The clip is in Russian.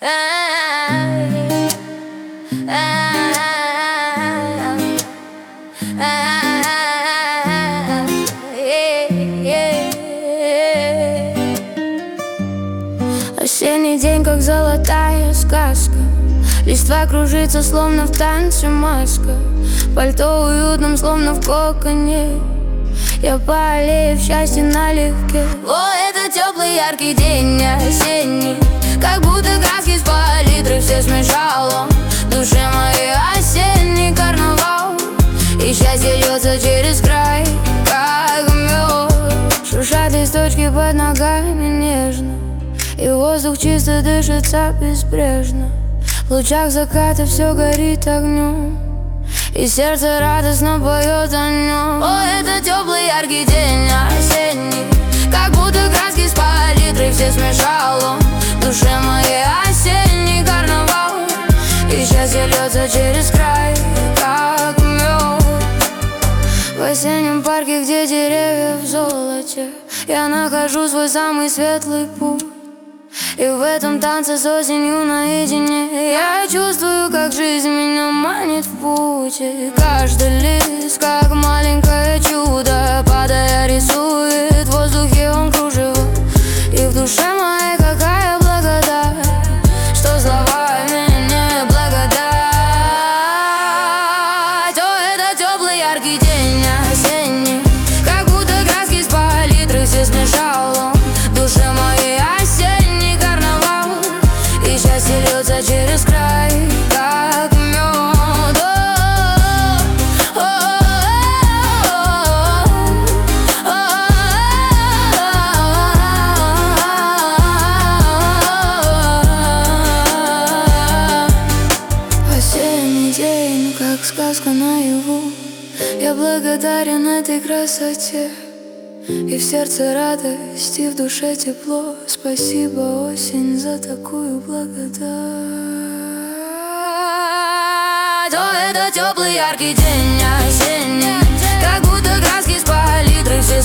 Осенний день, как золотая сказка. Листва кружится, словно в танце маска. Пальто уютным, словно в коконе. Я по аллее в счастье налегке. О, это теплый яркий день осенний, как будто краски с палитры все смешал он. В душе моей осенний карнавал, и счастье льется через край, как мед. Шуршат листочки под ногами нежно, и воздух чисто дышится безбрежно. В лучах заката все горит огнем, и сердце радостно поет о нем. О, это теплый яркий день осенний, как будто краски с палитры все смешал он. В душе моей осенний карнавал, и счастье льется через край, как мед. В осеннем парке, где деревья в золоте, я нахожу свой самый светлый путь. И в этом танце с осенью наедине я чувствую, как жизнь меня манит в путь. И каждый лист, как маленькое чудо, падая, рисует в воздухе он кружево. И в душе моей какая благодать, что словами не благодать. О, это теплый яркий день осенний, как будто краски с палитры все смешал он. В душе моей осенний карнавал, и счастье льется через край, как мед. Осенний день, как сказка наяву, я благодарен этой красоте. И в сердце радость, и в душе тепло. Спасибо, осень, за такую благодать. О, это теплый яркий день осенний, как будто краски с палитры все